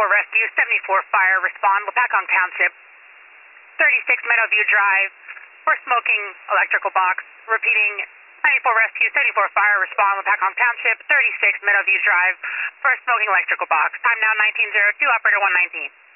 Rescue, 74 Fire, respond, Wapakong Township, 36 Meadowview Drive, for smoking electrical box. Repeating, 94 Rescue, 74 Fire, respond, Wapakong Township, 36 Meadowview Drive, for smoking electrical box. Time now 1902, operator 119.